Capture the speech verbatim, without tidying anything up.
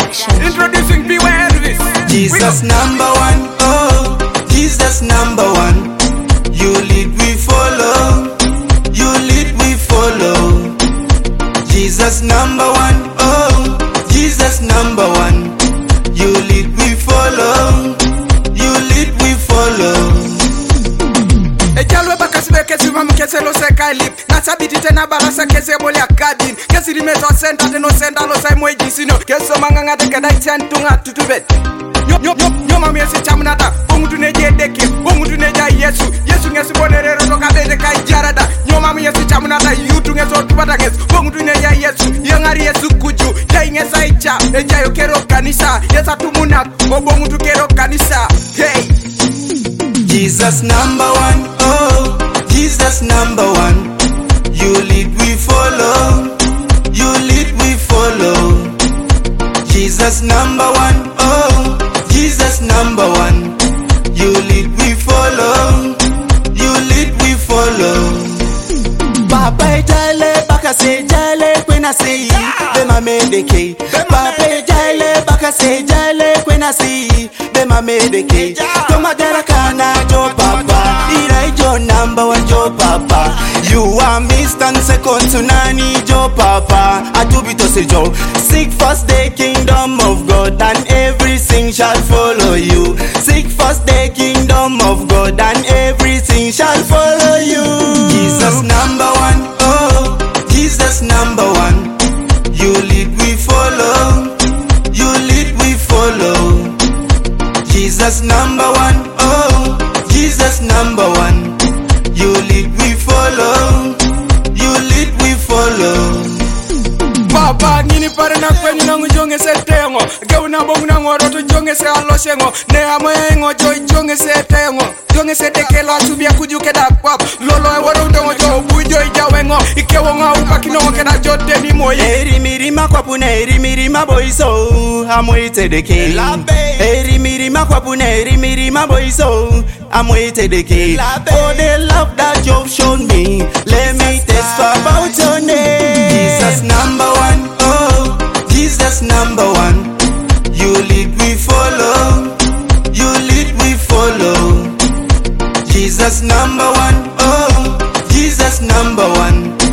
Production. Introducing P Y Elvis. Jesus number one, oh, Jesus number one. You lead, we follow. You lead, we follow. Jesus number one, oh, Jesus number one. You lead, we follow. You lead, we follow. Ejalo bakasibe kesi mamu kese lo se kailip. Nasabiti tena barasa kese boli akadin. Kesi rimeto senta teno senta lo sai mweji sino. Keso manganga teke dai tiantunga tutubet. Nyo nyo nyo nyo mami esi chamunata. Bongu tuneje deke, bongu tuneja Yesu. Yesu ngesi bonerero toka bede kai jarada. Nyo mami esi chamunata yutu ngeso tupata ngeso. Bongu tuneja Yesu, yangari Yesu kuju. Jai ngesa icha, enja yo kero kanisa. Yesa tumunak, o bongu tu kero kanisa. Hey! Jesus number one, oh, Jesus number one. You lead, we follow. You lead, we follow. Jesus number one, oh, Jesus number one. You lead, we follow. You lead, we follow. Papa jale baka se jale kwena se be ma medeke. Papa jale baka se jale kwena se be ma medeke. Toma dara kana jo papa, ira jo number one jo papa. You are Mister and second to nani jo papa. Atubito se jo. Seek first the kingdom of God and everything shall follow you. Seek first the kingdom of God and everything shall follow you. Jesus number one, oh, Jesus number one. You lead, we follow. You lead, we follow. Jesus number one, oh, Jesus number one. You lead, we follow. You lead, we follow. Papa nini pare na kwenye na njonge se tengo. Gauna bongu na ngoro to jonge se aloshengo. Ne amwengo joy jonge se tengo. Jonge se tekela subia kujuke da kwap. Lolo e waro ndongo jo bujo ijawengo. Ike wonga upa kinongo kena jote ni moye. Eri mirima kwa pune eri mirima boiso. Amwite the king. Eri mirima kwa pune eri mirima boiso. Amwite the king. For the love that you've shown me, let me testify about your name. Jesus number one, oh, Jesus number one. You lead, we follow. You lead, we follow. Jesus number one, oh, Jesus number one.